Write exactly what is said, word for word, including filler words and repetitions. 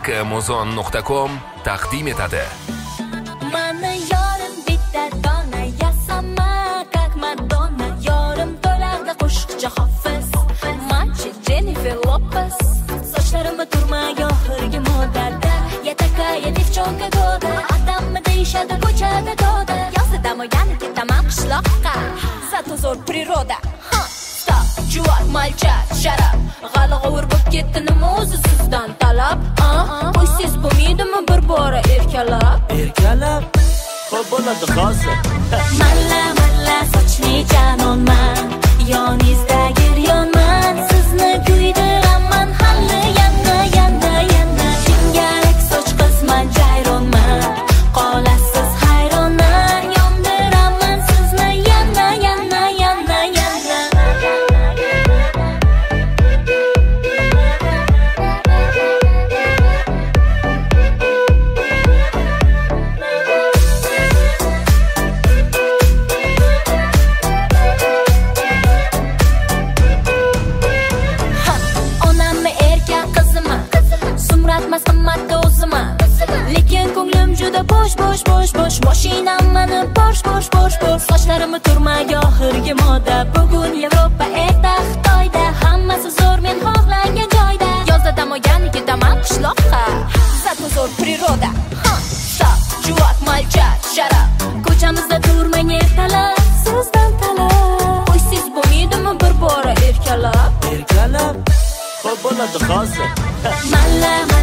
Amazon nuqta com taqdim etadi. Mana yorim bitta dona yasama, как Madonna. Yorim to'larda qo'shiqchi Hofiz, manchi Jennifer Lopez. Sochlarimni turmaga oxirgi moddada, yatakaya devchonka goda. Odammi deyishadi ko'chada to'da. Yozdam o'gani ketaman qishloqqa, zato zo'r природа. Juvak malchak sharaf g'alg'ovur bo'lib ketdi nima o'zi sizdan talab? Qo'ysiz bo'lmaydimi bir bora erkalab? Erkalab xo'p bo'ladi hozir. Malla malla sochli janonman, yoningizdagi yonman, sizni kuydiraman hali yana yana yana. Jingalak soch qizman jayronman, qolasiz hayronman, yondiraman sizni yana yana yana yana. Lekin ko'nglim juda bosh bosh bosh bosh. Mashinam mani bosh bosh bosh bosh. Sochlarimni turmaga oxirgi moda. Bugun Yevropa, erta Xitoyda. Hammasi zo'r men xohlagan joyda. Yozda dam olgan ketaman qishloqqa, zato zo'r природа. Stop, juvak malchak sharaf ko'chamizda turmang ertalab, sizdan talab. Qo'ysiz bo'lmaydimi bir bora erkalab? Erkalab xo'p bo'ladi hozir. Malla